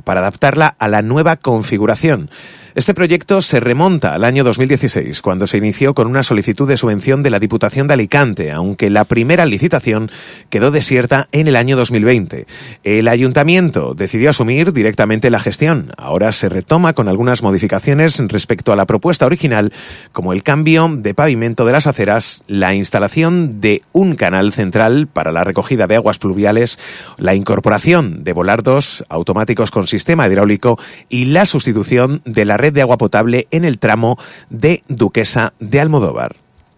para adaptarla a la nueva configuración. Este proyecto se remonta al año 2016, cuando se inició con una solicitud de subvención de la Diputación de Alicante, aunque la primera licitación quedó desierta en el año 2020. El Ayuntamiento decidió asumir directamente la gestión. Ahora se retoma con algunas modificaciones respecto a la propuesta original, como el cambio de pavimento de las aceras, la instalación de un canal central para la recogida de aguas pluviales, la incorporación de volardos automáticos con sistema hidráulico y la sustitución de la red de agua potable en el tramo de Duquesa de Almodóvar.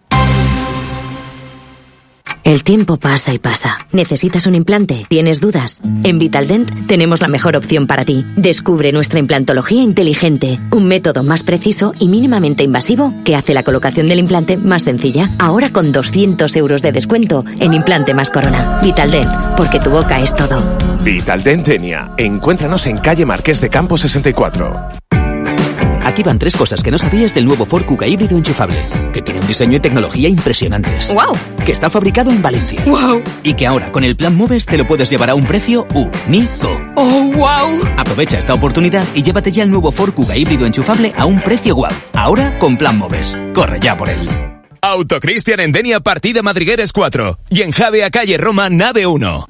El tiempo pasa y pasa. ¿Necesitas un implante? ¿Tienes dudas? En Vitaldent tenemos la mejor opción para ti. Descubre nuestra implantología inteligente, un método más preciso y mínimamente invasivo que hace la colocación del implante más sencilla. Ahora con 200 euros de descuento en implante más corona. Vitaldent, porque tu boca es todo. Vitaldent Denia. Encuéntranos en calle Marqués de Campo 64. Aquí van 3 cosas que no sabías del nuevo Ford Kuga híbrido enchufable. Que tiene un diseño y tecnología impresionantes. ¡Wow! Que está fabricado en Valencia. ¡Wow! Y que ahora con el plan Moves te lo puedes llevar a un precio único. ¡Oh, wow! Aprovecha esta oportunidad y llévate ya el nuevo Ford Kuga híbrido enchufable a un precio guau. Ahora con plan Moves. Corre ya por él. Autocristian en Denia, partida Madrigueres 4. Y en Javea, calle Roma, nave 1.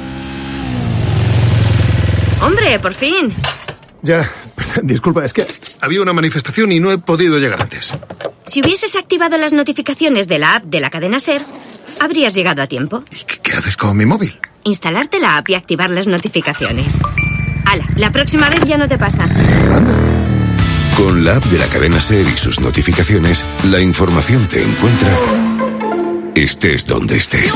¡Hombre, por fin! Ya, disculpa, es que había una manifestación y no he podido llegar antes. Si hubieses activado las notificaciones de la app de la cadena SER, habrías llegado a tiempo. ¿Y qué haces con mi móvil? Instalarte la app y activar las notificaciones. ¡Hala! La próxima vez ya no te pasa. Anda. Con la app de la cadena SER y sus notificaciones, la información te encuentra estés donde estés.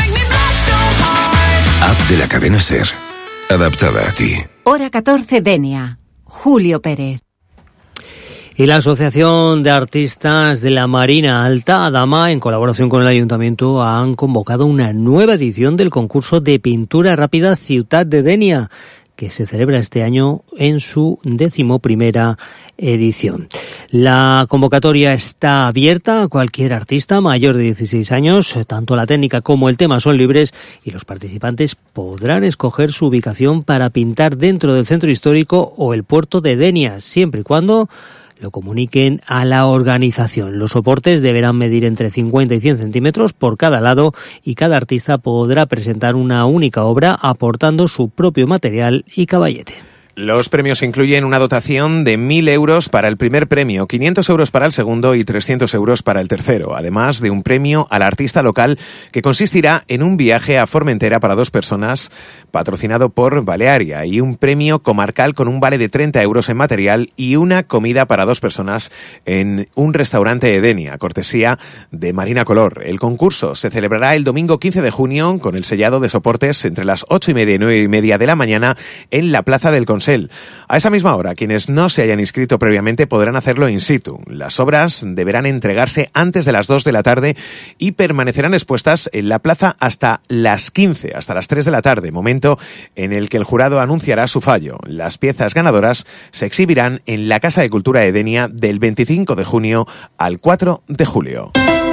App de la cadena SER. Adaptada a ti. Hora 14, Denia. Julio Pérez. Y la Asociación de Artistas de la Marina Alta, ADAMA, en colaboración con el Ayuntamiento, han convocado una nueva edición del concurso de pintura rápida Ciutat de Denia, que se celebra este año en su 11ª edición. La convocatoria está abierta a cualquier artista mayor de 16 años, tanto la técnica como el tema son libres y los participantes podrán escoger su ubicación para pintar dentro del centro histórico o el puerto de Denia, siempre y cuando lo comuniquen a la organización. Los soportes deberán medir entre 50 y 100 centímetros por cada lado y cada artista podrá presentar una única obra aportando su propio material y caballete. Los premios incluyen una dotación de 1.000 euros para el primer premio, 500 euros para el segundo y 300 euros para el tercero, además de un premio al artista local que consistirá en un viaje a Formentera para 2 personas, patrocinado por Balearia, y un premio comarcal con un vale de 30 euros en material y una comida para 2 personas en un restaurante de Denia, cortesía de Marina Color. El concurso se celebrará el domingo 15 de junio con el sellado de soportes entre las 8:30 y 9:30 de la mañana en la Plaza del Consell. A esa misma hora, quienes no se hayan inscrito previamente podrán hacerlo in situ. Las obras deberán entregarse antes de las 2 de la tarde y permanecerán expuestas en la plaza hasta las 15, hasta las 3 de la tarde, momento en el que el jurado anunciará su fallo. Las piezas ganadoras se exhibirán en la Casa de Cultura de Denia del 25 de junio al 4 de julio.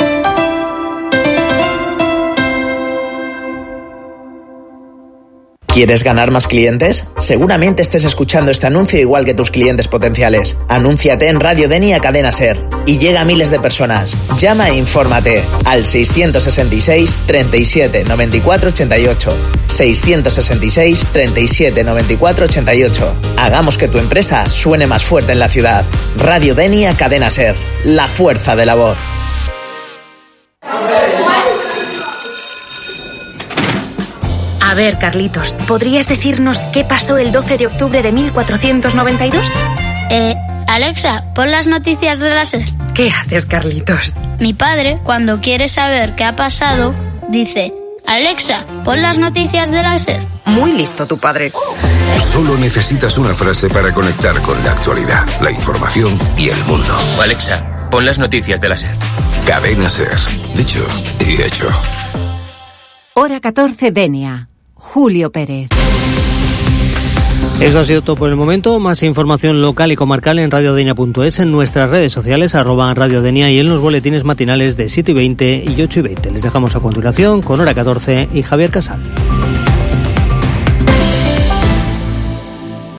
¿Quieres ganar más clientes? Seguramente estés escuchando este anuncio igual que tus clientes potenciales. Anúnciate en Radio Denia Cadena SER y llega a miles de personas. Llama e infórmate al 666 37 94 88. 666 37 94 88. Hagamos que tu empresa suene más fuerte en la ciudad. Radio Denia Cadena SER. La fuerza de la voz. A ver, Carlitos, ¿podrías decirnos qué pasó el 12 de octubre de 1492? Alexa, pon las noticias de la SER. ¿Qué haces, Carlitos? Mi padre, cuando quiere saber qué ha pasado, dice: Alexa, pon las noticias de la SER. Muy listo tu padre. Solo necesitas una frase para conectar con la actualidad, la información y el mundo. Alexa, pon las noticias de la SER. Cadena SER. Dicho y hecho. Hora 14, Denia. Julio Pérez. Eso ha sido todo por el momento. Más información local y comarcal en radiodenia.es, en nuestras redes sociales, @radiodenia, y en los boletines matinales de 7:20 y 8:20. Les dejamos a continuación con Hora 14 y Javier Casal.